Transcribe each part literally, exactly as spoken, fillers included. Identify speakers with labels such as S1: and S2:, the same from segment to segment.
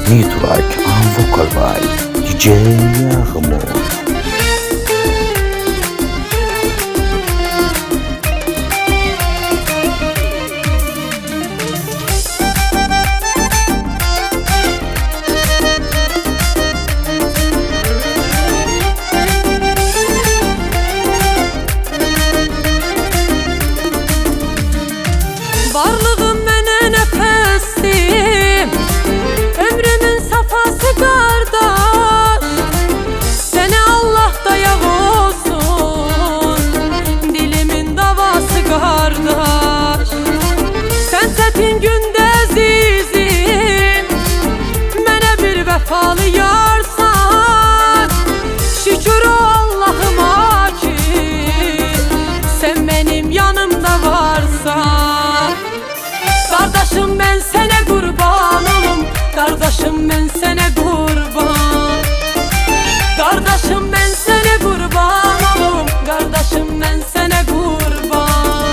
S1: new track and vocal by D J Ahmad.
S2: Varlığım mənə nəfəsdir, ömrümün safası qardaş. Sənə Allah dayaq olsun, dilimin davası qardaş. Sən çətin gündə əzizim, mənə bir vəfalı yarsan. Şükür o Allahıma ki, sən mənim yanımda varsan. Kardeşim ben sene kurban olum, kardeşim ben sene kurban. Kardeşim ben sene kurban olum, kardeşim ben sene kurban.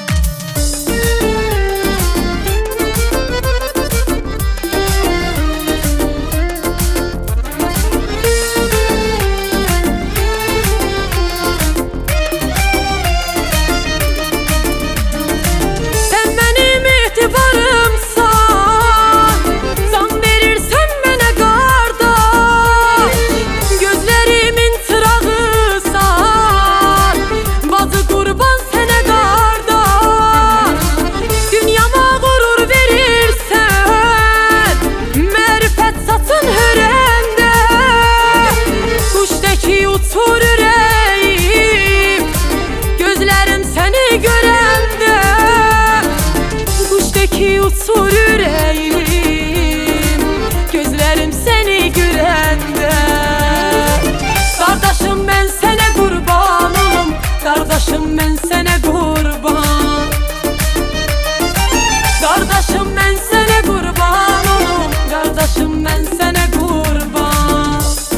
S2: Sen benim itibarımsan, can verirsen bana kardeş. Gözlerimin çırağısan, bazı kurban sene kardeş. Dünyama gurur verirsen, marifet satın hörende. Kuştaki uçur yüreğim, gözlerim seni görende. Kuştaki uçur yüreğim, gözlerim seni görende. Kardeşim ben sene kurban olum, kardeşim ben sene kurban. Kardeşim ben sene kurban olum, kardeşim ben sene kurban.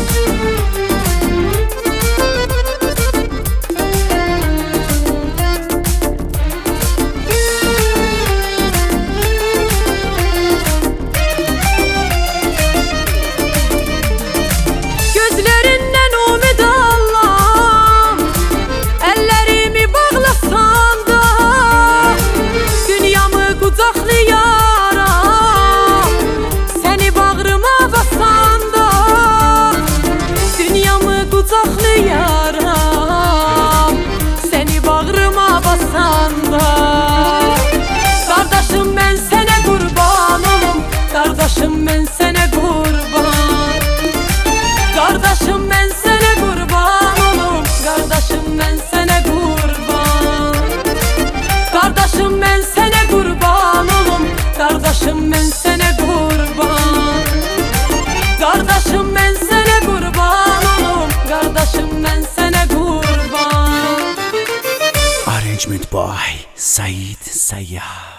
S2: Gözlerinden umid alam, ellerimi bağlasan da, dünyamı kucaklayaram, seni bağrıma basan da. Dünyamı kucaklayaram, seni bağrıma basan da. Kardeşim ben sene kurban olum, kardeşim ben sene kurban. Kardeşim ben sene kurban olum, kardeşim ben sene kurban. Kardeşim ben sene kurban olum, kardeşim ben sene kurban. Kardeşim ben sene kurban olum, kardeşim ben sene kurban.
S1: Arrangement by Said Sayyah.